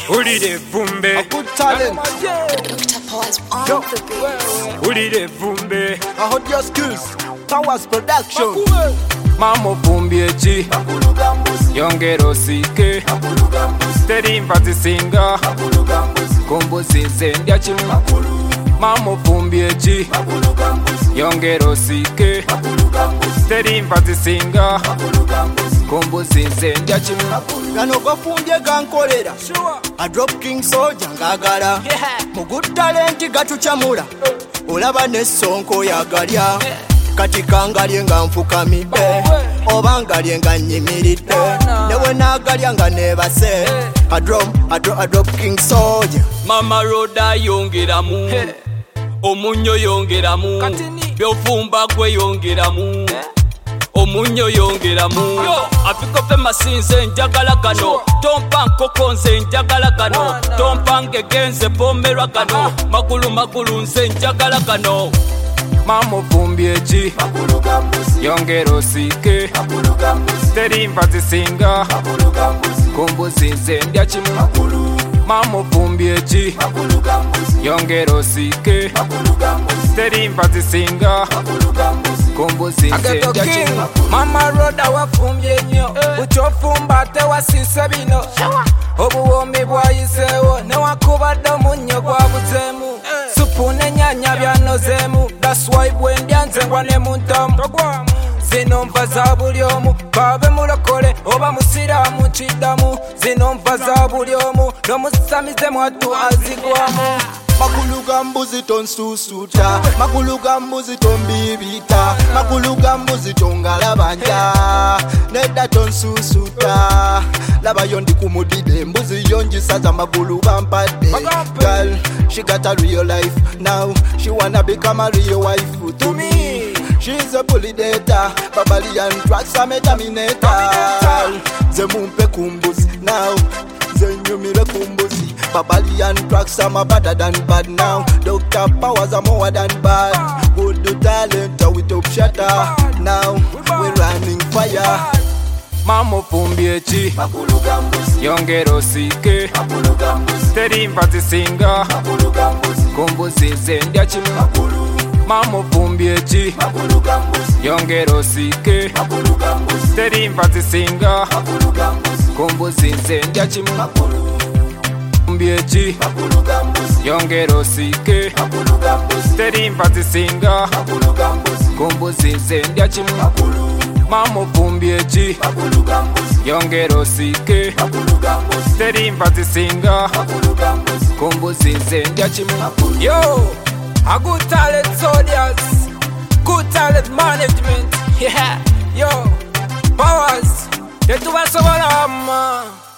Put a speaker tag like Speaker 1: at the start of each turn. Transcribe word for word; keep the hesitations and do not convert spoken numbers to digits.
Speaker 1: Ulide Vumbe,
Speaker 2: a good talent.
Speaker 3: Doctor Powers on
Speaker 2: Yo.
Speaker 3: the beat.
Speaker 1: Ulide Vumbe,
Speaker 2: I heard your skills. Powers production.
Speaker 1: Mamo Vumbyechi, Yongero Sike, Terimba Zisinga, Kumbu Zinzendya Chimu, Mamo Vumbyechi, Yongero Sike, Terimba Zisinga, Kumbu Zinzendya Chimu.
Speaker 2: Gano gafumbye gankolera a drop king soldier ngagala mu good talent gatuchamula olaba ne sonko yagalya kati kangalye nga nfukamidde oba ngalye nga nyimiridde newe nagalya nga nebase a drop a drop a drop king soldier.
Speaker 4: Mama Roda yongeramu omunyo yongeramu byovumba gwe yongeramu omunyo yongeramu afikofe masinze njagala gano tompa nkoko nze njagala gano tompa ngegenze pomerwa gano magulu magulu nze njagala gano.
Speaker 1: Mamo Vumbyechi, Yongero Sike, Terimba Zisinga, Kumbu Zinzendya Chimu. Mamo Vumbyechi, Yongero Sike, Terimba Zisinga, Kumbu Zinzendya Chimu.
Speaker 5: Mama Roda wafumbye nnyo bukyofumba tewasise bino obuwoomi bwayiseewo newakubadde omunnyo gwabuzeemu supu n'ennyanya byanozeemu that's why bwendya nze ngwa ne muntamu zino nva za buli omu babe mulokole oba musiraamu kiddamu zino nva za buli omu n'omusamize mwattu azigwamu.
Speaker 2: Makulu ga mbuzi tonsusuta, makulu ga mbuzi tombibita, makulu ga mbuzi tongalabanja, nedda tonsusuta. Laba yondi kumudide mbuzi yonjisaza magulu bampadde. Girl, she got a real life now, she wanna become a real wife to me. She's a bully data, Babalian tracks a metaminator. Zemumpe kumbuzi now, zenyumire kumbuzi. Babalian tracks are better than bad now. Doctor Powers are more than bad. Good do talent with top shatter. Now we're running fire.
Speaker 1: Mamo Vumbyechi, Yongero Sike, Terimba Zisinga, Kumbu Zinzendya Chimu. Mamo Vumbyechi, Yongero Sike, Terimba Zisinga, Kumbu Zinzendya Chimu. Vumbyechi, Yongero Sike, Terimba Zisinga, Kumbu Zinzendya Chimu. Mamo Vumbyechi, Yongero Sike, Terimba Zisinga, Kumbu Zinzendya Chimu.
Speaker 5: Yo, a good talent soldiers, good talent management. Yeah, yo, Powers, yetubasobola.